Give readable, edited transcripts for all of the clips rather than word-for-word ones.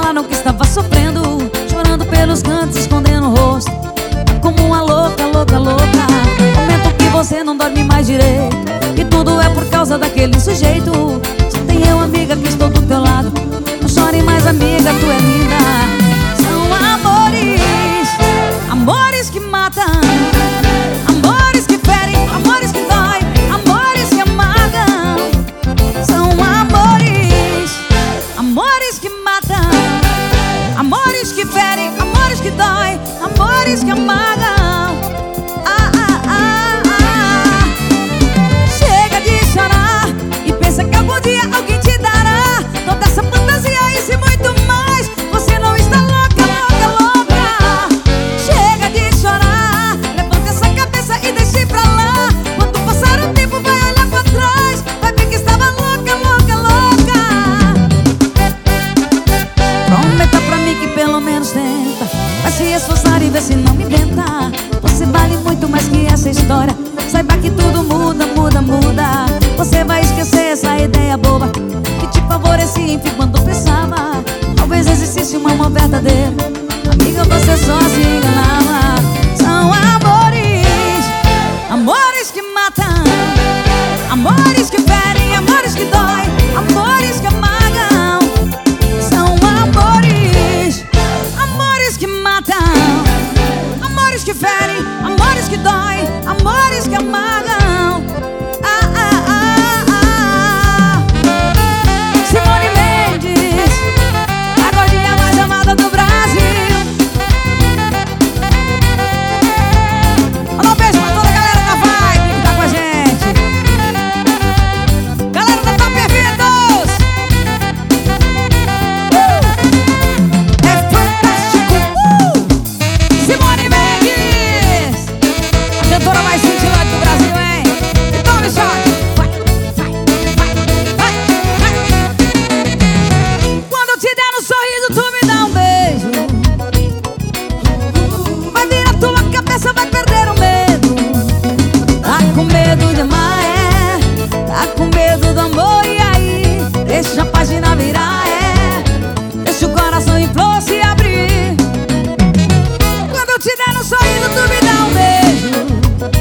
falaram que estava sofrendo, chorando pelos cantos, escondendo o rosto, como uma louca, louca, louca. Momento que você não dorme mais direito, e tudo é por causa daquele sujeito. Só tem eu, amiga, que estou do teu lado. Não chore mais, amiga, tu é linda. São amores, amores que matam, amores que ferem, amores que doem, amores que amargam. São amores, amores que matam, amores que ferem, amores que doem, amores que amargam. Chega de chorar e pensa que algum dia alguém te dará toda essa fantasia e se muito mais. Você não está louca, louca, louca. Chega de chorar, levanta essa cabeça e deixe pra lá. Quando passar o tempo vai olhar pra trás, vai ver que estava louca, louca, louca. Prometa pra mim que pelo menos tenta, vai se esforçar e ver se não me inventa. Você vale muito mais que essa história. Saiba que tudo muda, muda, muda. Você vai esquecer essa ideia boba que te favorecia, enfim, quando pensava talvez existisse um amor verdadeiro. Amiga, você só se enganava. São amores, amores que matam, amores que ferem, amores que doem, amores que amargam. São amores, amores que matam, amores que ferem, amores que doem, amores que amargam. Simone Mendes, a gordinha mais amada do Brasil. Manda um beijo pra toda a galera da Vibe que tá com a gente. Galera da Top Eventos, é fantástico. Simone Mendes, a cantora mais cintilante do Brasil, hein? Então, me choque. Vai, vai, vai, vai, vai. Quando eu te der um sorriso, tu me dá um beijo. Vai vir a tua cabeça, vai perder o medo. Tá com medo de amar, é? Tá com medo do amor, e aí? Deixa a página virar, é? Deixa o coração em flor se abrir. Quando eu te der um sorriso, tu me dá um beijo.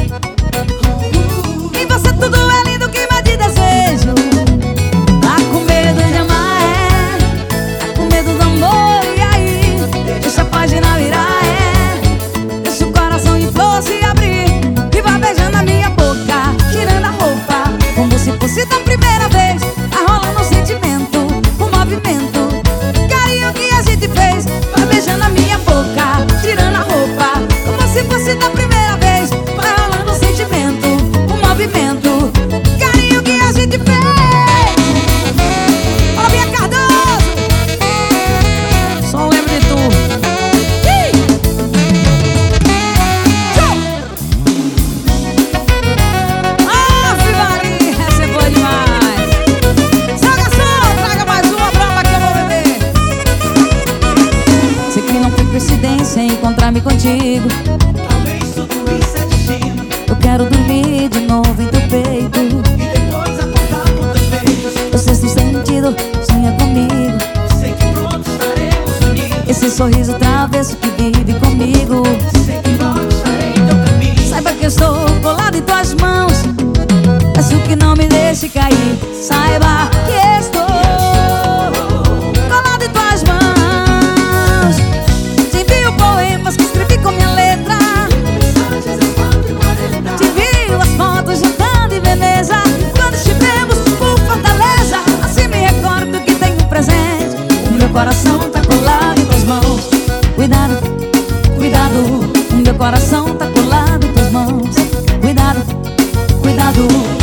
Em você tudo é lindo que vai de desejo. Tá com medo de amar, é? Tá com medo do amor, e aí? Deixa a página virar, é? Deixa o coração em flor se abrir. E vai beijando a minha boca, tirando a roupa, como se fosse da primeira vez. Vai rolando um sentimento, um movimento, carinho que a gente fez. Vai beijando a minha boca, tirando a roupa, como se fosse da primeira vez. Vai rolando um sentimento, um movimento, carinho que a gente fez. Olha, Bia Cardoso, só lembro de tu. Ave Maria, essa é boa demais. Seu garçom, traga mais uma brava que eu vou beber. Sei que não foi coincidência encontrar-me contigo. Talvez tudo isso é destino. Eu quero dormir de novo em teu peito. E depois acordar com teus beijos. O sexto sentido sonha comigo. Sei que pronto estaremos unidos. Esse sorriso travesso que vive comigo. Sei que logo estarei em teu caminho. Saiba que eu estou colado em tuas mãos. Peço que não me deixe cair. Saiba que estou colado em tuas mãos. Te envio poemas que escrevi com minha letra. Mensagens às 4h40. Te envio as fotos jantando em Veneza, quando estivemos por Fortaleza. Assim me recordo que tenho um presente. O meu coração tá colado em tuas mãos. Cuidado, cuidado. O meu coração tá colado em tuas mãos. Cuidado, cuidado.